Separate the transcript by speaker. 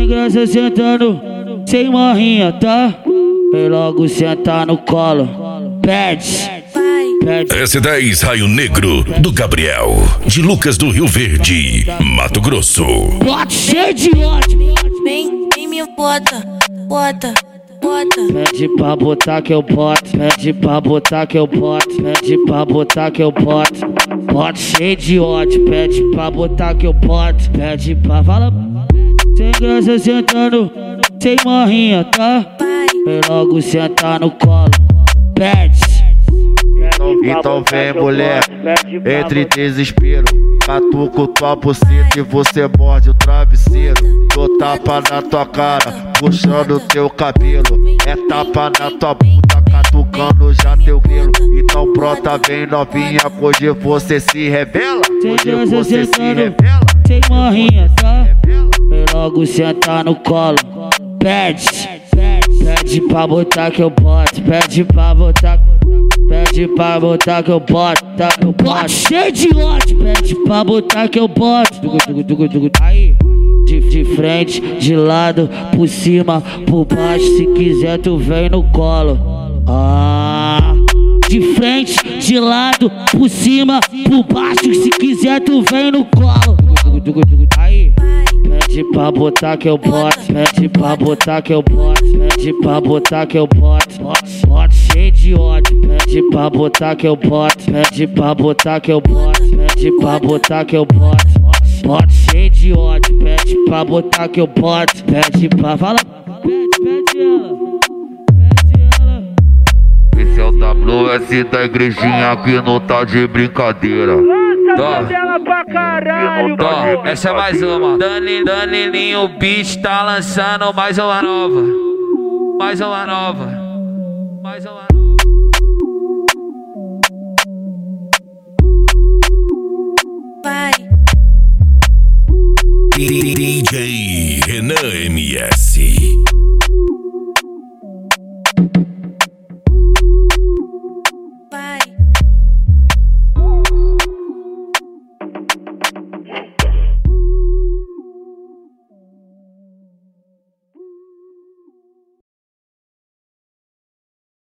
Speaker 1: graça sentando, sem marrinha, tá? Vem logo sentar no colo. Pede.
Speaker 2: S10 Raio Negro do Gabriel, de Lucas do Rio Verde, Mato Grosso.
Speaker 1: Bote cheio de ódio.
Speaker 3: Vem me bota.
Speaker 1: Pede pra botar que eu boto. Pede pra botar que eu boto. Pede pra botar que eu boto. Bote cheio de ódio. Pede pra botar que eu boto. Pede pra fala. Sem graça sentando, sem marrinha, tá? Vem logo sentar no colo. Pede.
Speaker 4: Então vem mulher, entre desespero, catuco tua buceta e você morde o travesseiro. Dou tapa na tua cara, puxando teu cabelo. É tapa na tua puta, catucando já teu grelo. Então brota bem novinha, hoje você se revela. Hoje você se revela.
Speaker 1: Sem marrinha, tá? Vem logo sentar no colo. Pede. Pede pra botar que eu boto. Pede pra botar. Pede pra botar que eu boto, tá? Eu boto cheio de ódio. Pede pra botar que eu boto. Aí, de frente, de lado, por cima, por baixo. Se quiser tu vem no colo. De frente, de lado, por cima, por baixo. Se quiser tu vem no colo. Aí, pede pra botar que eu boto. Pede pra botar que eu boto. Pede pra botar que eu boto. Bote cheio de ódio. Pede pra botar que eu boto. Pede pra botar que eu boto. Pede pra botar que eu boto. Bote cheio de ódio. Pede pra botar que eu boto. Pede pra fala. Pede ela.
Speaker 4: Esse é o WS da igrejinha que não tá de brincadeira.
Speaker 5: Essa é mais uma. Danilinho Beat tá lançando mais uma nova. Mais uma nova.
Speaker 3: Vai.
Speaker 2: DJ Renan MS.